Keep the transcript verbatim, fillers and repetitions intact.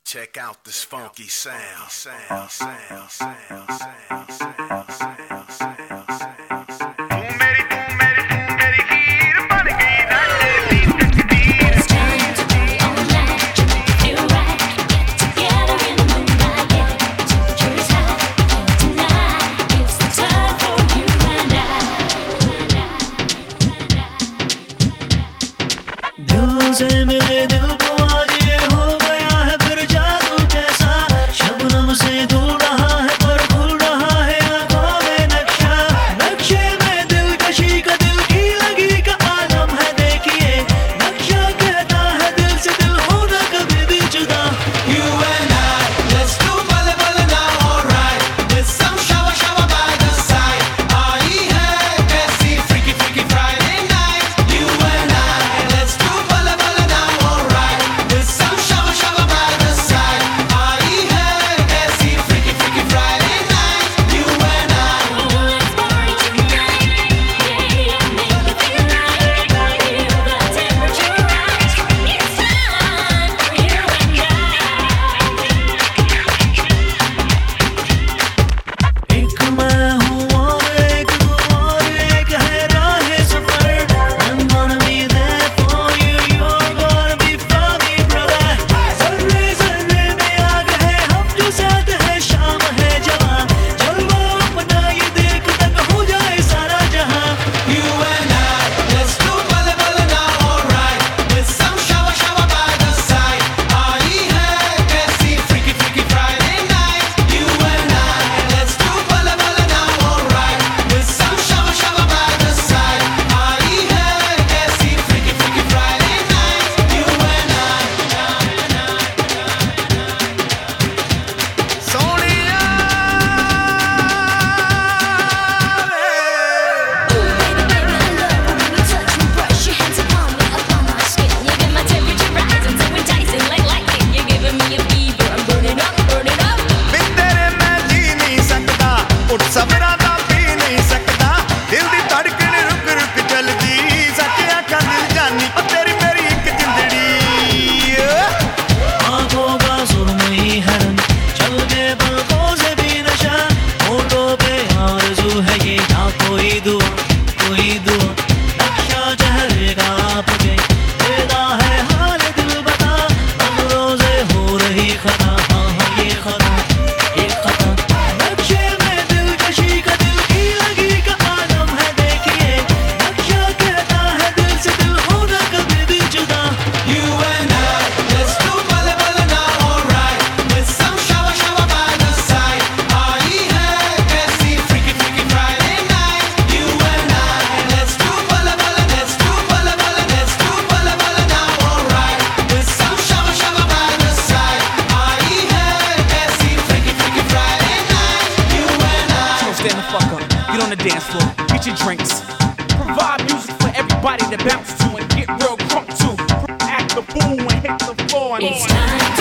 Check out this funky sound. sound, sound, sound, sound, sound, sound, sound, sound. से मिले दिल को आज ये हो गया है फिर जादू जैसा शबनम से दूर रहा है पर भूल रहा है आंखों में नक्शा नक्शे में दिलकशी का दिल की लगी का आलम है देखिए नक्शा कहता है दिल से दिल होना कभी भी जुदा You and I, let's do bale bale now, alright. With some shawa shawa by the side. Aayi hai kaisi freaky freaky Friday night. You and I, let's do bale bale now, alright. With some shawa shawa by the side. Aayi hai kaisi freaky freaky Friday night. You and I. Let's party tonight, yeah, make it feel right. Feel the temperature rise. It's time for you and I. एक मैं हूँ और एक तू और एक है राह सफर I'm gonna be there for you you're gonna be for me brother ज़र्रे ज़र्रे में आग है हम जो साथ है शाम है जवां जलवा अपना ये देख तक हो जाए सारा जहां You and I, let's do bale bale now, alright. With some shawa shawa by the side. Aayi hai kaisi freaky freaky Friday night. You and I, let's do bale bale now, alright. With some shawa shawa by the side. Aayi hai kaisi freaky freaky Friday night. You and I. Sonia, Baby, I love when you touch me, brush your hands upon me, upon my skin. You get my temperature rising, so enticing like lightning. You're giving me a fever, I'm burning up, burning up. बिन तेरे मैं जी नहीं सकता उठ सबरा दा P नहीं सकता दिल दी धड़कन रुक रुक चलदी सच आखां दिल जानी ओ तेरी मेरी एक जिंदड़ी आँखों का सुरमई हरन चल गए पलकों से भी नशा होठों पे आरज़ू है ये ना कोई दुआ कोई दुआ नक्शा चेहरे का आपके तेरा है हाल दिल बता नजरों से हो रही खता हाँ हाँ ये खता ये खता नक्शे में दिलकशी का दिल की लगी का आलम है देखिए नक्शा कहता है दिल से दिल होना कभी भी जुदा You and I, let's do bale bale now, alright. With some shawa shawa by the side. Aayi hai kaisi freaky freaky Friday night. You and I, let's do bale bale, let's do bale bale, let's do bale bale now, alright. With some shawa shawa by the side. Aayi hai kaisi freaky freaky Friday night. You and I. So stand the fuck up, get on the dance floor, get your drinks. Provide music for everybody to bounce to and get real crunk to. Act the fool and hit the floor and It's time